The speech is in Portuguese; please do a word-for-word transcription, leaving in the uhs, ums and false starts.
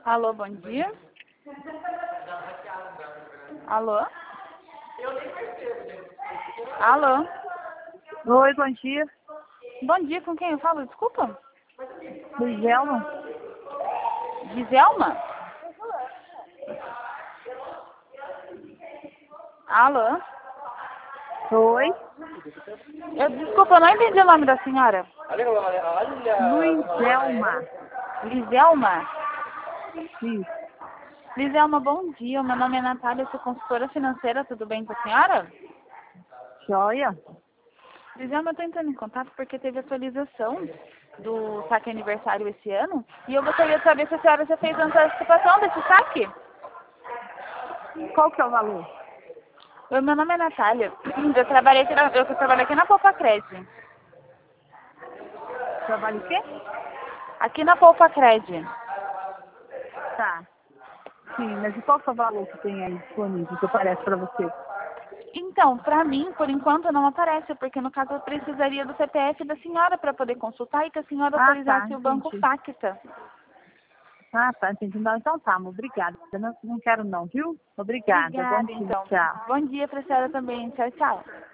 Alô, bom dia. Alô? Alô? Oi, bom dia. Bom dia, com quem eu falo? Desculpa. Liselma? Giselma? Alô? Oi. Eu, desculpa, eu não entendi o nome da senhora. Luizelma. Liselma? Isso. Liselma, bom dia. Meu nome é Natália, eu sou consultora financeira. Tudo bem com a senhora? Joia? Liselma, eu estou entrando em contato porque teve atualização do saque aniversário esse ano. E eu gostaria de saber se a senhora já fez a antecipação desse saque. Qual que é o valor? Eu, meu nome é Natália. Eu trabalhei aqui na, eu trabalho aqui na Poupa Cred. Trabalho o quê? Aqui na Poupa Cred. Tá. Sim, mas e qual que é o valor que tem aí disponível, que aparece para você? Então, para mim, por enquanto, não aparece, porque no caso eu precisaria do C P F da senhora para poder consultar e que a senhora Ah, tá, autorizasse o banco entendi. Facta. Ah, tá, entendi. Não, então tá, amor, obrigada. Eu não, não quero não, viu? Obrigada. Bom Obrigada, dia, então. tchau. Bom dia para a senhora também. Tchau, tchau.